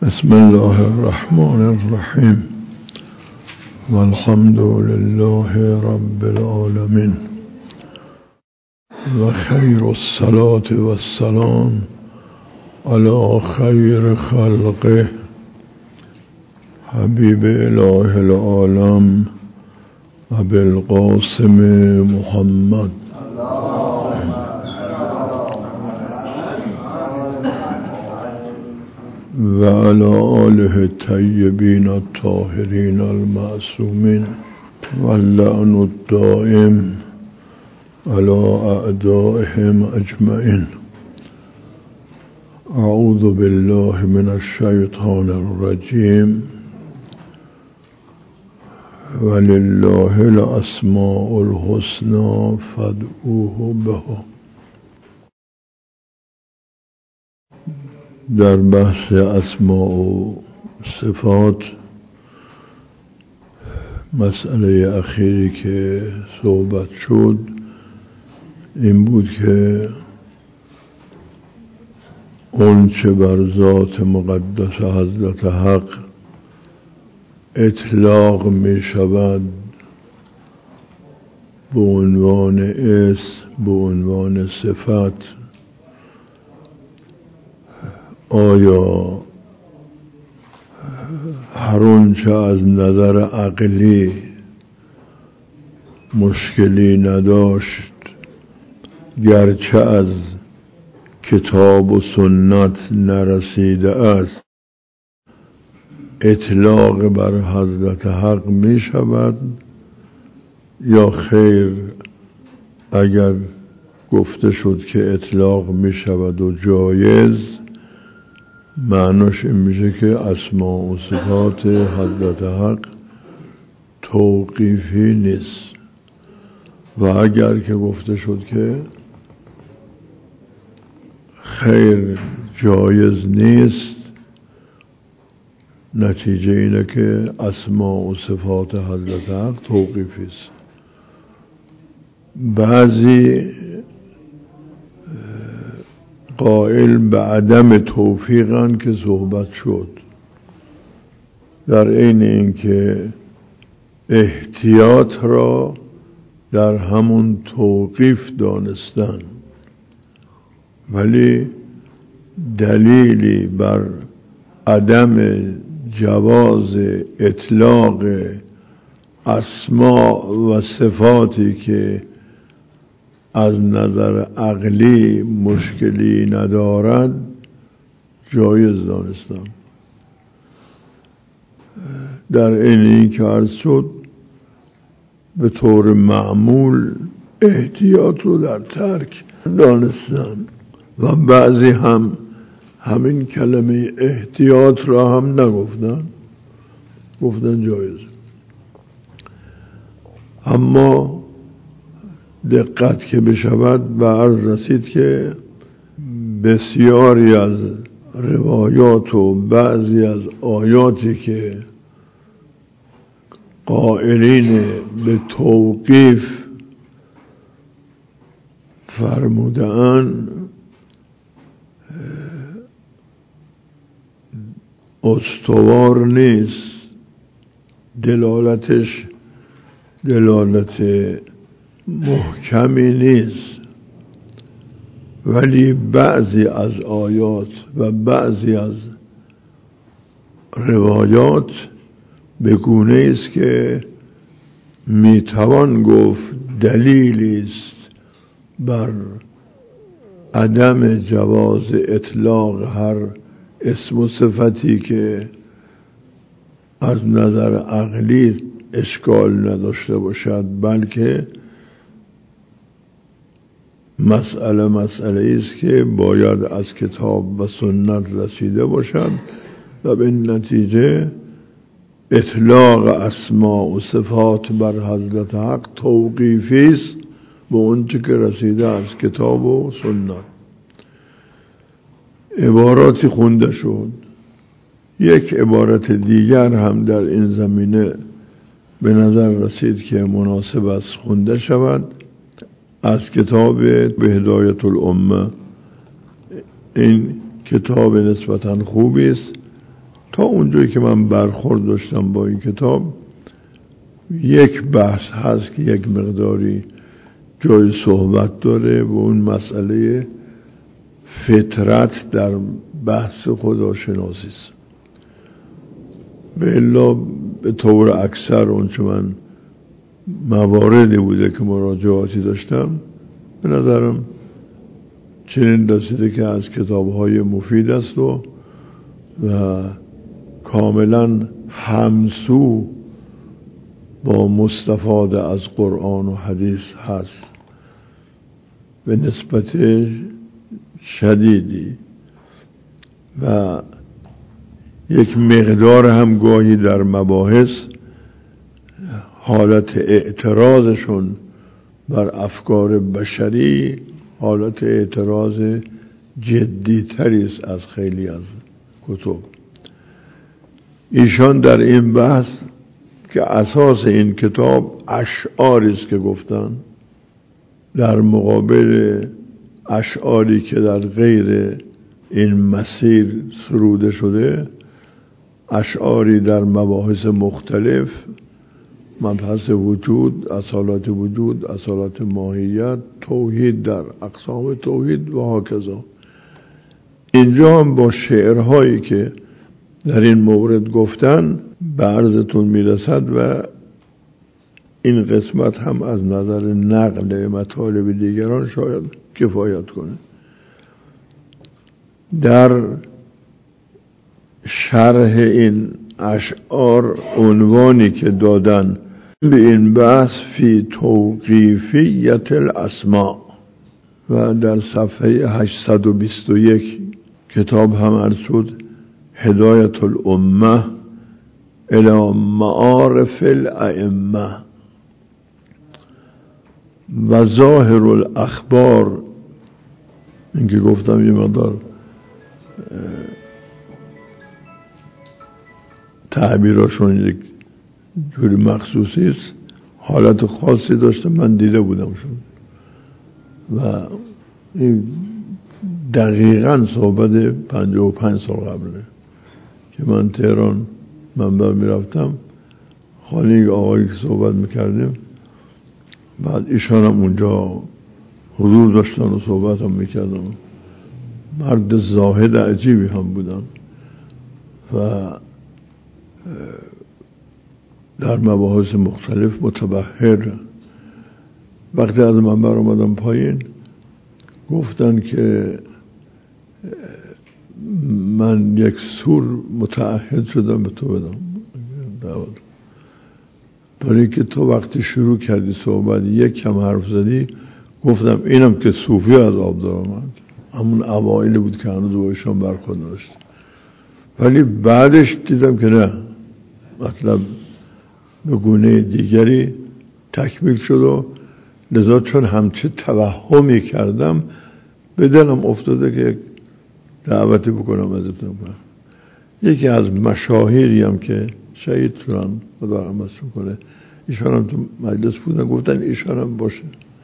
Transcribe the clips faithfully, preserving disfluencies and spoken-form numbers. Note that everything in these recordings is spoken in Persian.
بسم الله الرحمن الرحیم والحمد لله رب العالمین و خیر الصلاة والسلام علی خیر خلقه حبیب اله العالم ابی القاسم محمد و علی آله الطیبین الطاهرین المعصومین واللعن الدائم علی اعدائهم اجمعین. اعوذ بالله من الشیطان الرجیم. ولله الاسماء الحسنى فادعوه بها. در بحث اسماء و صفات مسئله اخیری که صحبت شد این بود که اون چه بر ذات مقدس حضرت حق اطلاق می شود به عنوان اسم، به عنوان صفت، آیا هر اونچه از نظر عقلی مشکلی نداشت گرچه از کتاب و سنت نرسیده است اطلاق بر حضرت حق می شود یا خیر؟ اگر گفته شد که اطلاق می شود و جایز، معناش این میشه که اسماء و صفات حضرت حق توقیفی نیست. و اگر که گفته شد که خیر جایز نیست، نتیجه اینه که اسماء و صفات حضرت حق توقیفی است. بعضی قائل به عدم توفیقن که صحبت شد، در عین اینکه احتیاط را در همون توقیف دانستن، ولی دلیلی بر عدم جواز اطلاق اسماء و صفاتی که از نظر عقلی مشکلی ندارد جایز دانستم. در این که عرض شد به طور معمول احتیاط رو در ترک دانستم و بعضی هم همین کلمه احتیاط را هم نگفتن، گفتن جایز. اما دقت که بشود به عرض رسید که بسیاری از روایات و بعضی از آیاتی که قائلین به توقیف فرمودند استوار نیست، دلالتش دلالت محکمی نیست، ولی بعضی از آیات و بعضی از روایات به گونه است که میتوان گفت دلیلی است بر عدم جواز اطلاق هر اسم و صفتی که از نظر عقلی اشکال نداشته باشد، بلکه مسئله مسئله است که باید از کتاب و سنت رسیده باشد و به نتیجه اطلاق اسماء و صفات بر حضرت حق توقیفی است به اونچه که رسیده از کتاب و سنت. عباراتی خونده شد. یک عبارت دیگر هم در این زمینه به نظر رسید که مناسب است خونده شود، از کتاب به هدایت الامه. این کتاب نسبتاً خوبی است تا اونجایی که من برخورد داشتم با این کتاب، یک بحث هست که یک مقداری جای صحبت داره و اون مسئله فطرت در بحث خداشناسی است. به الا به طور اکثر اون چه من مواردی بوده که مراجعاتی داشتم، به نظرم چنین رسیده که از کتاب‌های مفید است و, و کاملا همسو با مستفاده از قرآن و حدیث هست به نسبت شدیدی و یک مقدار هم گاهی در مباحث حالت اعتراضشون بر افکار بشری حالت اعتراض جدی‌تری است از خیلی از کتب. ایشان در این بحث که اساس این کتاب اشعاری است که گفتن، در مقابل اشعاری که در غیر این مسیر سروده شده، اشعاری در مباحث مختلف، مبحث وجود، اصالت وجود، اصالت ماهیت، توحید در اقسام توحید و هاکذا. اینجا هم با شعرهایی که در این مورد گفتن به عرضتون میرسد و این قسمت هم از نظر نقل مطالب دیگران شاید کفایت کنه. در شرح این اشعار عنوانی که دادن به این بحث فی توقیفیت الاسماء و در صفحه هشتصد و بیست و یک کتاب هم عرض شد هدایت الامه الی معارف الائمه و ظاهر الاخبار. این که گفتم یه مقدار تعبیراشون یک جوری مخصوصی است، حالت خاصی داشته، من دیده بودم شون و این دقیقاً صحبت پنجاه و پنج سال قبله که من تهران منبر می رفتم، خانه آقایی که صحبت میکردیم، بعد ایشان هم اونجا حضور داشتن و صحبت هم میکردن. مرد زاهد عجیبی هم بودن و در مباحث مختلف متبحر. وقتی از منبر اومدم پایین گفتن که من یک سور متعهد شدم به تو بدم دعوت، برای که تو وقتی شروع کردی صحبت یک کم حرف زدی، گفتم اینم که صوفی از آب در آمد. همون اوائل بود که هنوز بایشان برخورد نداشت، ولی بعدش دیدم که نه، مطلب به گونه دیگری تکمیل شد و لذا چون همچه توهمی کردم به دلم افتاده که دعوتی بکنم ازتون کنم. یکی از مشاهیری هم که شهید شدن خدا رحمتشون کنه، ایشان هم تو مجلس بودن، گفتن ایشان هم باشه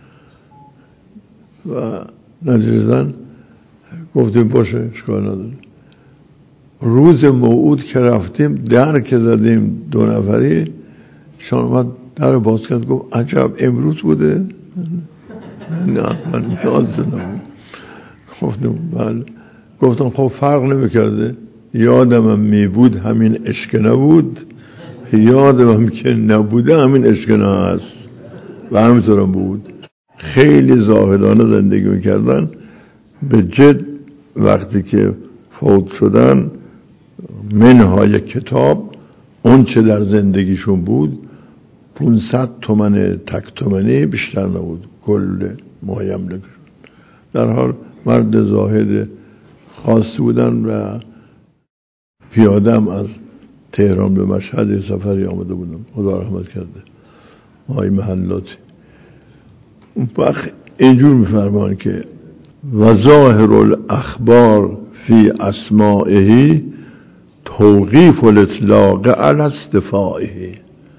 و نجردن، گفتیم باشه اشکال نداره. روز موعود که رفتیم در که زدیم دو نفری، شان اومد در باز کرد گفت عجب امروز بوده؟ نه من نیاز نبود. گفتم بله. گفتم خب فرق نمی کرده، یادم می بود همین اشک نبود، یادم که نبوده همین اشک نه هست و همینطورم بود. خیلی زاهدانه زندگی میکردن. به جد وقتی که فوت شدن منهای کتاب اون چه در زندگیشون بود پونصد تومن تک تومنی بیشتر نبود کل مایملک. در حال مرد زاهد خاصی بودن و پیادم از تهران به مشهد سفری آمده بودم، خدا رحمت کرده مای محلاتی. اون وقت اینجور میفرمان که و ظاهر الاخبار فی اسمائه توقیف الاطلاق علی استفائه،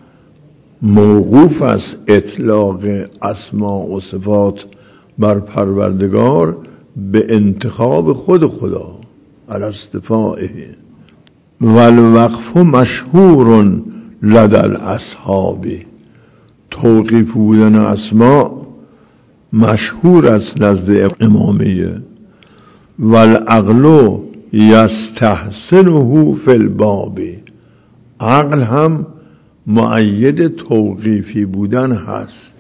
موقوف از اطلاق اسماء و صفات بر پروردگار به انتخاب خود خدا علی استفائه. والوقف مشهور لدى الاصحاب، توقیف بودن اسماء مشهور است نزد امامیه. والعقل یستحسنه فی الباب، عقل هم مؤید توقیفی بودن هست.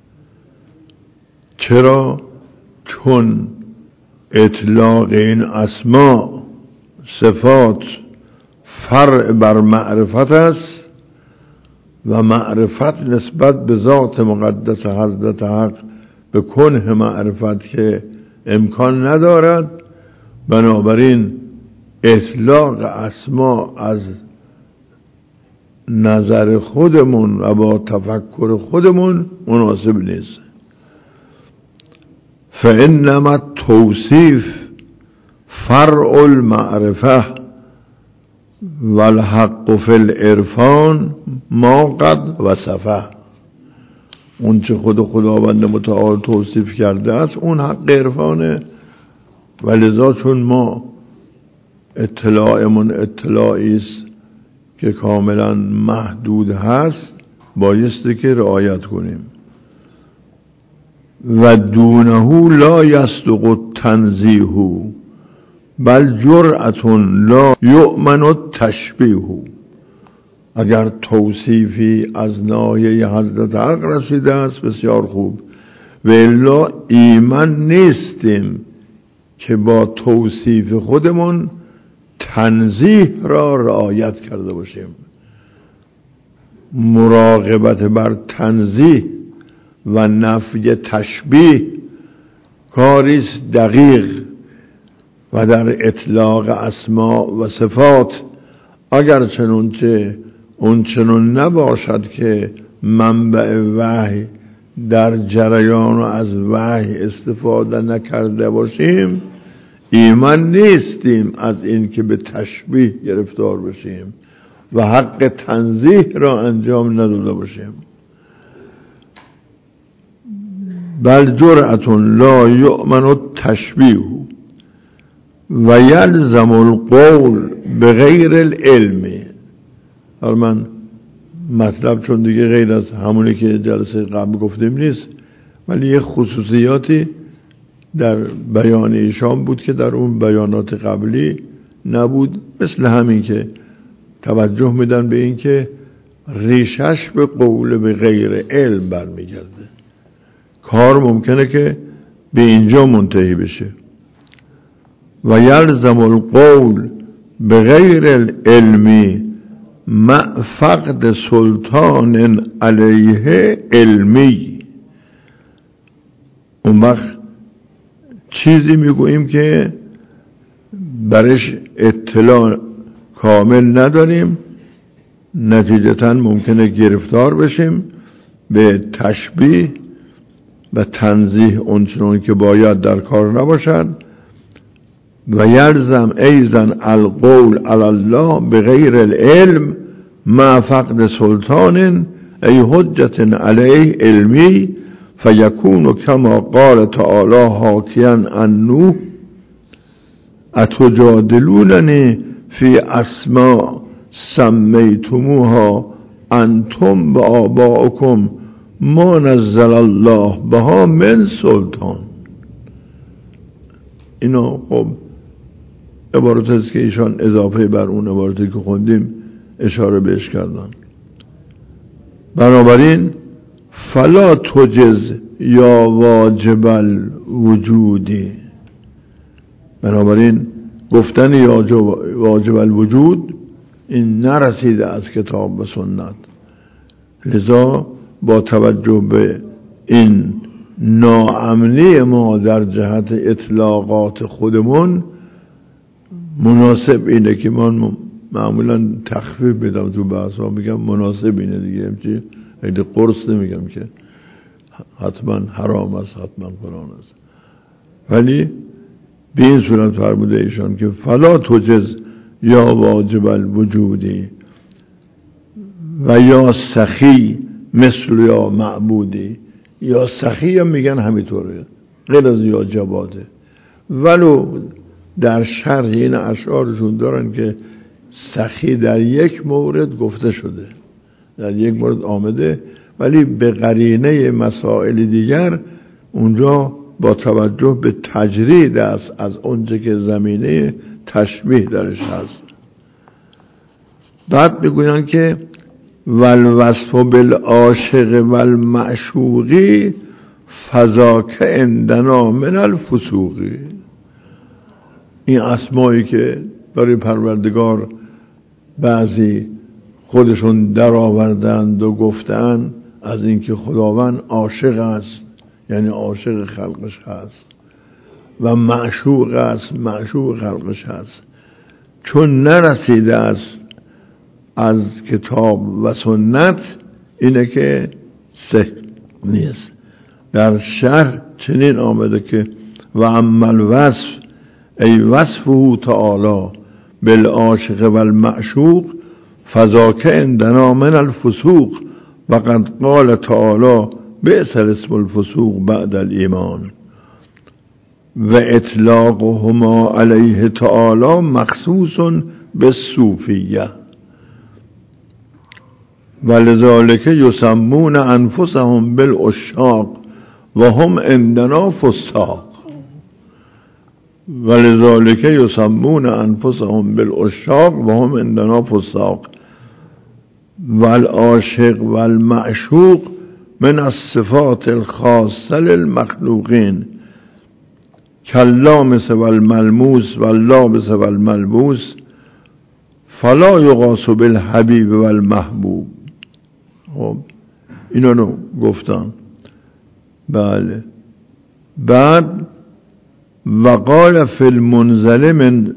چرا؟ چون اطلاق این اسماء صفات فرع بر معرفت است و معرفت نسبت به ذات مقدس حضرت حق به کنه معرفت که امکان ندارد. بنابراین اطلاق اسماء از نظر خودمون و با تفکر خودمون مناسب نیست. فانما توصیف فرع المعرفه والحق فی العرفان ما قد وصفه، اون چه خود خداوند متعال توصیف کرده است اون حق عرفانه. ولذا چون ما اطلاعمون اطلاعی است که کاملا محدود هست بایسته که رعایت کنیم. و دونه لا یصدق التنزیه بل جرأة لا یؤمن التشبیه، اگر توصیفی از ناحیه حضرت حق رسیده است بسیار خوب، و الا ایمن نیستیم که با توصیف خودمون تنزیه را رعایت کرده باشیم. مراقبت بر تنزیه و نفی تشبیه کاریست دقیق و در اطلاق اسماء و صفات اگر چنانچه اون چنون نباشد که منبع وحی در جریان و از وحی استفاده نکرده باشیم ایمان نیستیم از این که به تشبیه گرفتار بشیم و حق تنزیه را انجام نداده باشیم. بل جرأة لا یؤمن التشبیه و یلزم القول بغیر العلم. حالا من مطلب چون دیگه غیر از همونی که جلسه قبل گفتیم نیست، ولی یه خصوصیاتی در بیان ایشان بود که در اون بیانات قبلی نبود، مثل همین که توجه میدن به این که ریشش به قول به غیر علم برمیگرده. کار ممکنه که به اینجا منتهی بشه. و یلزم القول به غیر العلمی مع فقد سلطان علیه علمی. اون وقت چیزی میگوییم که برش اطلاع کامل نداریم، نتیجتاً ممکنه گرفتار بشیم به تشبیه و تنزیه اونچنان که باید در کار نباشد. و یلزم ایضا القول علی الله بغیر العلم مع فقد سلطان ای حجت علیه علمی فیکون کما قال تعالی حاکیا عن نوح اتجادلوننی فی اسماء سمیتموها انتم و آباؤکم ما نزل الله بها من سلطان. اینا خب عبارت است که ایشان اضافه بر اون عبارتی که خوندیم اشاره بهش کردن. بنابراین فلا تجز یا واجب الوجودی، بنابراین گفتن یا واجب الوجود این نرسیده از کتاب و سنت. لذا با توجه به این ناامنی ما در جهت اطلاقات خودمون مناسب اینه که من معمولا تخفیف بدم تو بحث ها، میگم مناسب اینه دیگه، همچی خیلی قرص نمیگم که حتما حرام است حتما فلان است، ولی به این صورت فرموده ایشان که فلا تجز یا واجب الوجودی و یا سخی مثل یا معبودی. یا سخی هم میگن همینطوره غیر از یا جواده، ولو در شرح این اشعارشون دارن که سخی در یک مورد گفته شده، در یک مورد آمده، ولی به قرینه مسائل دیگر اونجا با توجه به تجرید است از اونچه که زمینه تشبیه درش هست. بعد میگویند که والوصف بالعاشق والمعشوقی فذاک عندنا من الفسوقی. این اسمایی که برای پروردگار بعضی خودشون در آوردند و گفتند از اینکه خداوند عاشق است، یعنی عاشق خلقش هست، و معشوق است، معشوق خلقش هست، چون نرسیده است از کتاب و سنت اینه که صحیح نیست. در شرح چنین آمده که و اما الوصف ای وصفه تعالی بالعاشق والمعشوق فذاک عندنا من الفسوق و قد قال تعالی بئس الاسم الفسوق بعد الایمان و اطلاقهما علیه تعالی مخصوص بالصوفیه ولذلك یسمون انفسهم بالعشاق و هم عندنا فساق ولذلك یسمون انفسهم بالعشاق و هم عندنا فساق والعاشق والمعشوق من الصفات الخاصه للمخلوقین کاللامس والملموس واللابس والملبوس فلا یقاس بالحبیب والمحبوب. خب اینا رو گفتن. بله. بعد وقال فی المنزل من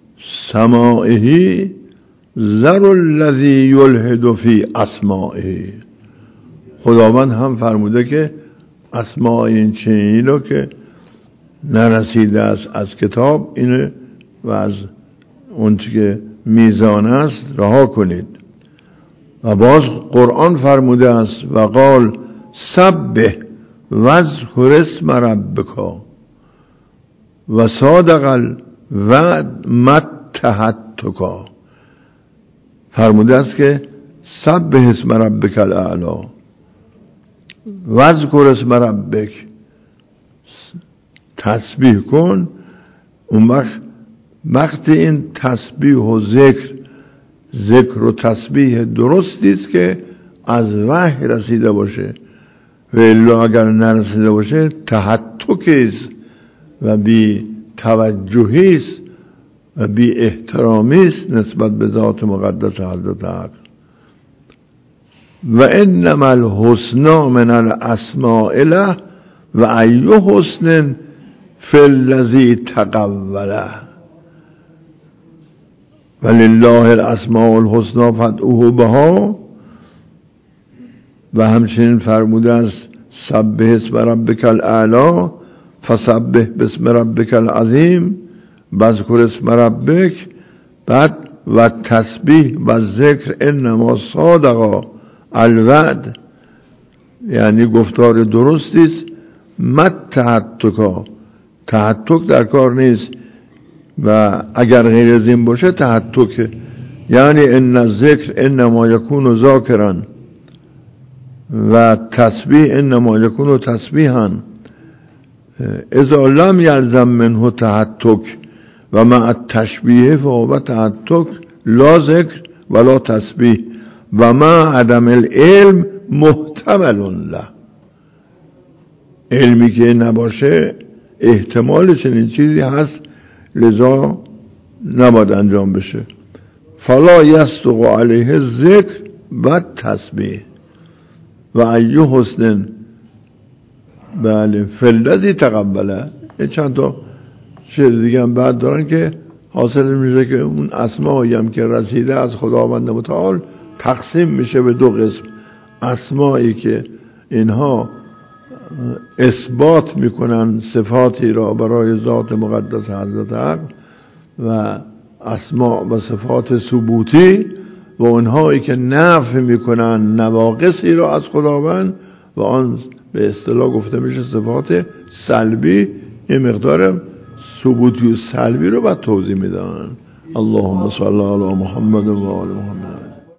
سمائه ذر الذی یلحد فی اسمائه. خداوند هم فرموده که اسماء این چنینی رو که نرسیده است از کتاب اینه و از اون که میزان است رها کنید. و باز قرآن فرموده است و قال سبح واذکر اسم ربک و صادق الوعد متهتک. فرموده است که سبح اسم ربک الاعلی واذکر اسم ربک، تسبیح کن. اون وقت وقتی این تسبیح و ذکر ذکر و تسبیح درستی است که از وحی رسیده باشه، و الا اگر نرسیده باشه تهتک است و بی توجهی است و بی احترامی است نسبت به ذات مقدس حضرت حق. و انما الحسنا من الاسماء له و ای حسن فی الذی تقوله ولله الاسماء الحسنا فادعوه بها. و همچنین فرموده است سبح اسم ربک الاعلی فسبح باسم ربک العظیم واذکر اسم ربک. بعد و تسبیح و ذکر انما صادق الوعد، یعنی گفتار درستی است. مت تهتک، تهتک در کار نیست و اگر غیر از این باشه تهتک، یعنی ان الذکر انما یکون ذاکرا و تسبیح انما یکون تسبیحا اذا لم یلزم منه تهتک و مع التشبیه فهو تهتک لا ذکر ولا تسبیح و مع عدم العلم محتمل له. علمی که نباشه احتمال چنین چیزی هست، لذا نباید انجام بشه. فلا یصدق علیه ذکر و تسبیح و ای حسن بله فلذی تقبله. این چند تا شعر دیگه هم بعد دارن که حاصل میشه که اون اسمایی هم که رسیده از خداوند متعال تقسیم میشه به دو قسم. اسمایی که اینها اثبات میکنن صفاتی را برای ذات مقدس حضرت حق و اسماء و صفات ثبوتی، و اونهایی که نفی میکنن نواقصی را از خداوند و آن به اصطلاح گفته میشه صفات سلبی. این مقدار ثبوتی و سلبی رو بعد توضیح میدن. اللهم صل علی محمد و آل محمد.